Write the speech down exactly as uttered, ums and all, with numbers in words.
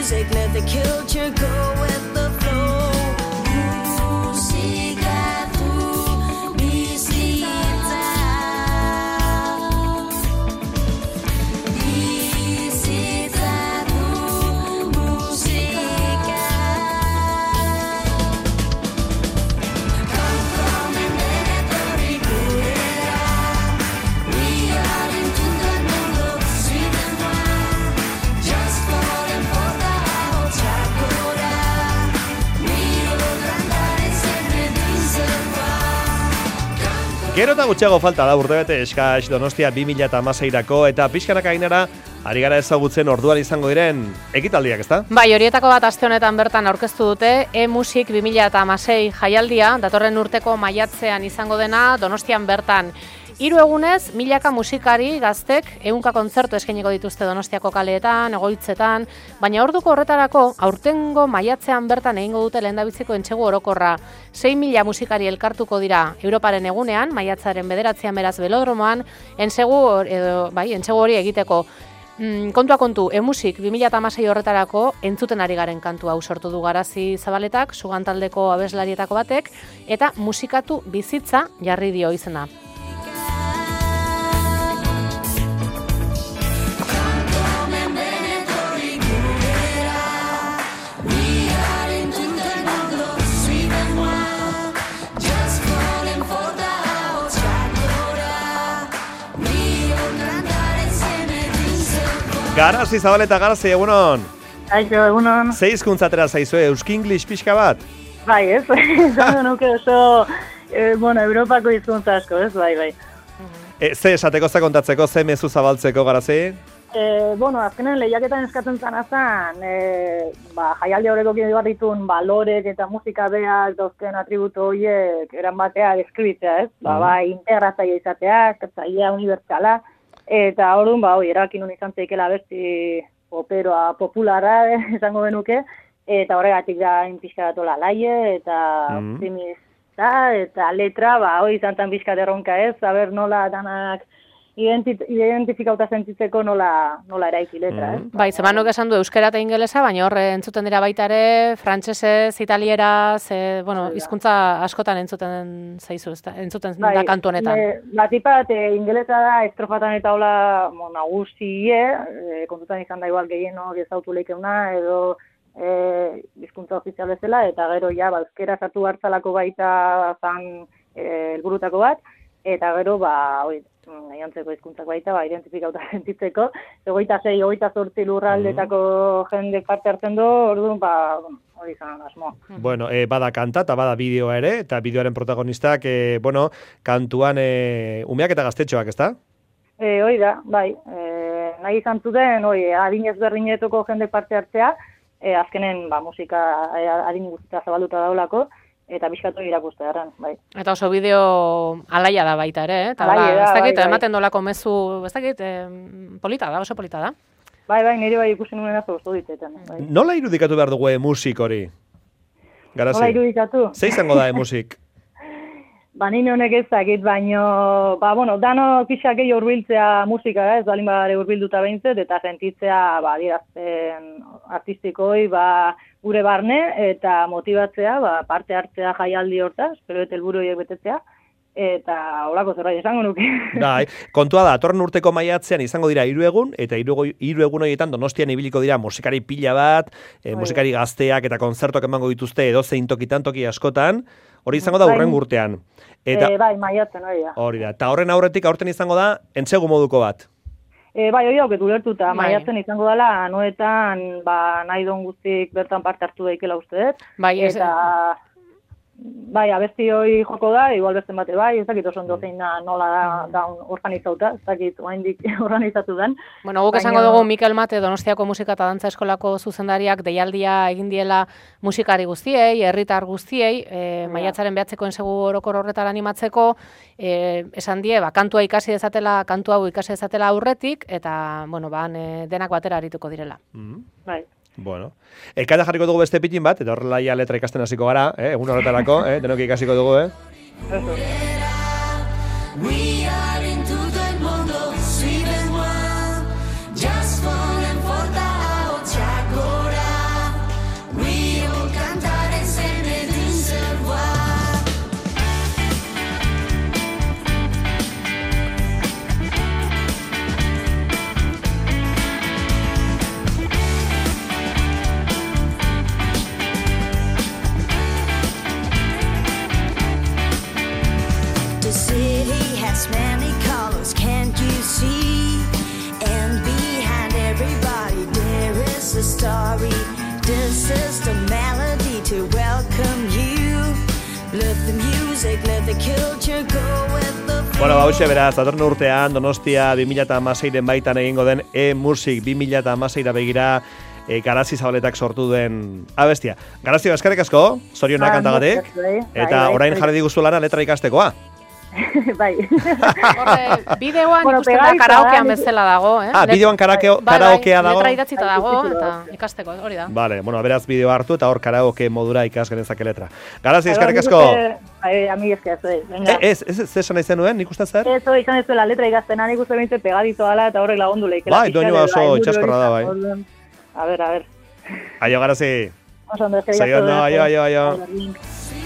music, let the culture go with the flow. Música tu visita. Visita tu música. Come from and territory pura. We are into the mundo, sweet and wild. Just falling for the chakora. Miro grandare sempre dinserva. Gero eta gutxiago falta da urtebete eskax Donostia bi mila hamaseirako eta pixkanaka gainera ari gara ezagutzen orduan izango diren ekitaldiak, ezta? Bai, horietako bat aste honetan bertan aurkeztu dute E-Musik bi mila hamasei jaialdia, datorren urteko maiatzean izango dena Donostian bertan. Hiru egunez, milaka musikari gaztek ehunka kontzertu eskainiko dituzte Donostiako kaleetan, egoitzetan, baina orduko horretarako aurtengo maiatzean bertan egingo dute lehendabiziko entsegu orokorra. sei mila musikari elkartuko dira Europaren egunean, maiatzaren bederatzian beraz belodromoan, entsegu, edo, bai, entsegu hori egiteko. Mm, kontua kontu, E-Musik bi mila hamasei horretarako entzuten ari garen kantu hau sortu du Garazi Zabaletak, Sugan taldeko abeslarietako batek, eta musikatu bizitza jarri dio izena. Garazi Zabaleta, Garazi, egunon. Aiko, egunon. Ze hizkuntza atera zaizue, Euskinglis pixka bat? Bai, ez, izango nuke oso, eh, bueno, Europako hizkuntza asko, ez, bai, bai. E, ze esateko, ze kontatzeko, ze mezu zabaltzeko, Garazi? Eh, bueno, azkenen lehiaketan eskatzen zan azan, eh, ba, jaialdi horreko kide barritun balorek eta musika beak dauzken atributo horiek eran batea deskribitzea, ez? Ba, ba, integratzaia izatea, eskatzaia unibertsala, eta orduan, ba, hoi, erakin hon izan zeikela besti operoa populara, esango genuke, eta horregatik da inpizkatola laie, eta mm. optimista, eta letra, ba, hoi izan tan pizkat erronka ez, saber nola danak identi- identifikauta sentitzeko nola, nola eraiki letra, ez? Bai, zemanok esan du euskera eta ingelesa, baina horre entzuten dira baita ere, frantsesez, italieraz, e, bueno, hizkuntza askotan entzuten zaizu, ezta? Entzuten Bai, da kantu honetan. e, Batipat, e, ingelesa da, estrofatan eta hola mo, nagusie, e, kontutan izan da igual gehieno gezautu leikeuna, edo e, hizkuntza ofizial bezala, eta gero ja, ba, euskera sartu hartzalako baita zan e, helburutako bat, eta gero, ba, hoi, gainontzeko hizkuntzak baita, ba, identifikauta sentitzeko, egoita sei, egoita zortzi lurraldetako jende parte hartzen du, orduan, ba, hori izan asmo. Bueno, e, bada kanta eta bada bideoa ere, eta bideoaren protagonistak, e, bueno, kantuan e, umeak eta gaztetxoak, ezta? E, hoi da, bai, e, nahi izan zuten, hoi, adin ezberdinetoko jende parte hartzea, e, azkenen, ba, musika e, adin guztia zabalduta daulako, eta bizkatu irakuste erran, bai. Eta oso bideo alaia da baita ere, eh? Eta Alaia da, ez dakit, bai, bai. ematen dolako mezu, ez dakit, eh, polita da, oso polita da. Bai, bai, nire bai ikusi nuen azo guztu ditetan. Bai. Nola irudikatu behar dugu E-Musik hori? Garazi? Nola irudikatu? Ze izango da E-Musik? Ba, nire honek ez dakit, baino, ba, bueno, dano pixak gehi urbiltzea musika, ez, balin badare urbilduta behintzet, eta sentitzea, ba, dirazten artistikoi, ba, gure barne, eta motibatzea, ba, parte hartzea jaialdi hortaz, pero eta helburu horiek betetzea, eta holako zerbait esango nuke. Bai, kontua da, atorren urteko maiatzean izango dira hiru egun, eta hiru hiru egun horietan Donostian ibiliko dira musikari pila bat, e, musikari gazteak eta kontzertuak emango dituzte edozein tokitan toki askotan, hori izango da hurrengo urtean. Eta, e, bai, maiatzen hori da. Hori da, eta horren aurretik aurten izango da entsegu moduko bat. E, bai, hori dauket ulertuta, Bai. maiatzen izango dela, anuetan, ba, nahi don guztik bertan parte hartu daikela uste dut. Bai, ez- eta, bai, abesti hori joko da, igual beste bate bai, ez dakit oso ondo zein da nola da, da organizauta, ez dakit oraindik organizatu den. Bueno, guk esango Baina- dugu Mikel Mate Donostiako Musika eta Dantza Eskolako zuzendariak deialdia egin diela musikari guztiei, herritar guztiei, e, maiatzaren behatzeko ensegu orokor horretara animatzeko, e, esan die, ba, kantua ikasi dezatela, kantu hau ikasi dezatela aurretik, eta, bueno, ba, e, denak batera arituko direla. Mm. Bai. Bueno, elkaida jarriko dugu beste pitin bat, eta horrela ja letra ikasten hasiko gara, eh? Egun horretarako, eh? Denok ikasiko dugu, eh? Eso. We are into the mundo, sweet and wild, just falling for the chakora. Bueno, hauxe beraz, datorren urtean Donostia bi mila hamaseiren baitan egingo den E-Music bi mila hamaseira begira e, Garazi Zabaletak sortu den abestia. Garazi, eskerrik asko, zorionak kantagatik, eta orain jarri diguzu lana letra ikastekoa. Bai. Horre, bideoan Bueno, ikusten da pegaditza karaokean da, bezala dago, eh? Ah, bideoan karake- Bai, bai, karaokea dago? Letra idatzita Bai, dago, ikusiko eta da. ikasteko, hori da. Vale, bueno, beraz bideo hartu eta hor karaoke modura ikas genezake letra. Garazi, eskerrik Nik asko. uste- Bai, ami esker, zoi. Venga. E, ez, ez, ez esan nahi zenuen, nik uste zer? Ez, hori izan ez duela letra ikastena, nik uste bintze pegadito dala eta horrek lagundu lehikela. Bai, doinua oso itxaskorra da, bai. A ver, a ver. Aio, Garazi. Oso ondo, eskerrik Zai asko. ondo, aio, aio, aio. Bai, berdin.